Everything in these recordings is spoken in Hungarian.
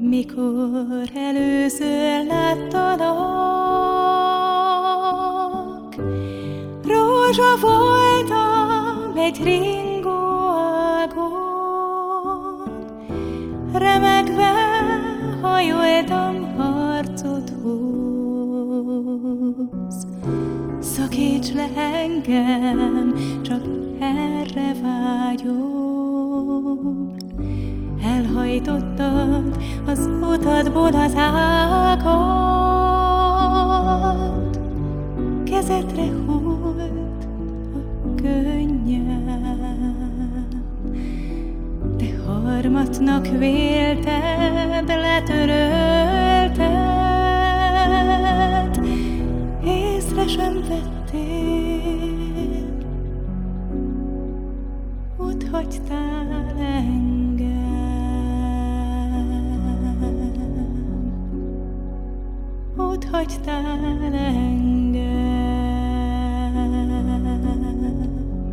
Mikor először láttalak, rózsa voltam egy ringóágon, remegve hajoltam harcodhoz. Szakíts le engem, csak erre vágyom. Elhajtottad az utadból az ágat, kezedre hult a könnyem. De harmatnak vélted, letörölted, észre sem vettél, otthagytál engem. Otthagytál engem.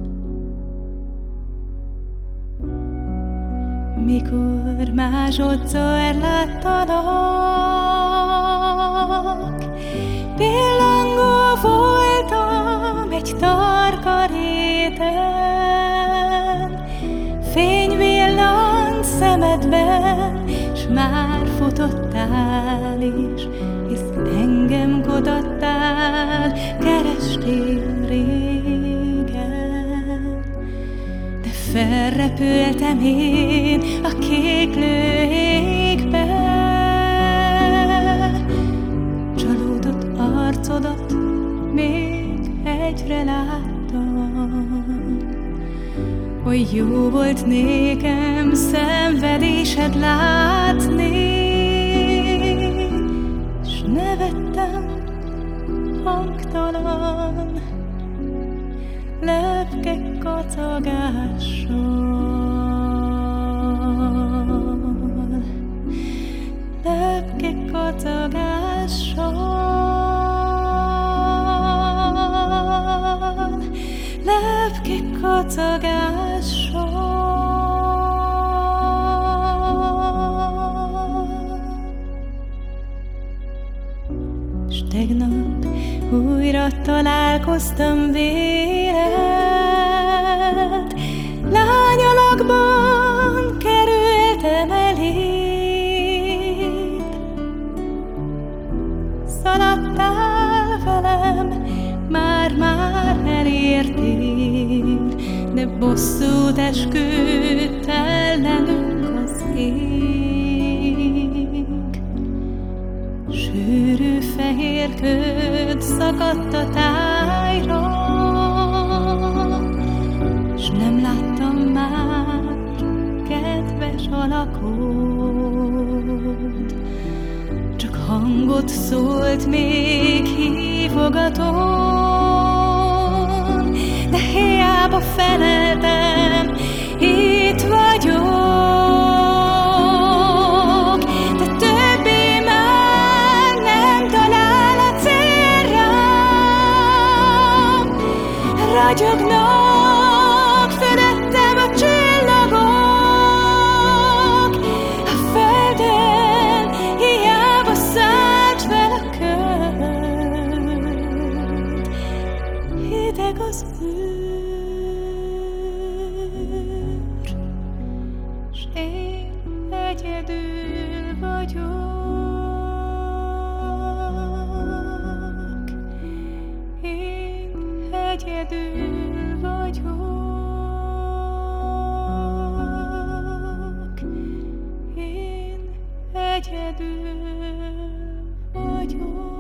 Mikor másodszor láttalak, pillangó voltam egy tarka réten, fény villant szemedben, s már futottál is, hisz engem kutattál, kerestél régen. De felrepültem én a kéklő égbe, csalódott arcodat még egyre láttam. Oly jó volt nékem szenvedésed látni, s nevettem hangtalan lepke kacagással, lepke kacagással, lepke kacagással. S tegnap újra találkoztam véled, lányalakban kerültem eléd. Szaladtál velem, már elértél, de bosszút esküdt ellenünk az ég. Sűrű fehér köd szakadt a tájra, s nem láttam már kedves alakod. Csak hangot szólt még hívogatom, de hiába feleltem, itt vagyok. De többé már nem talál a célra, ragyognak felettem a csillagok. A földön hiába szállt fel a köd, hideg az űr, s én egyedül vagyok. Én egyedül vagyok. Én egyedül vagyok.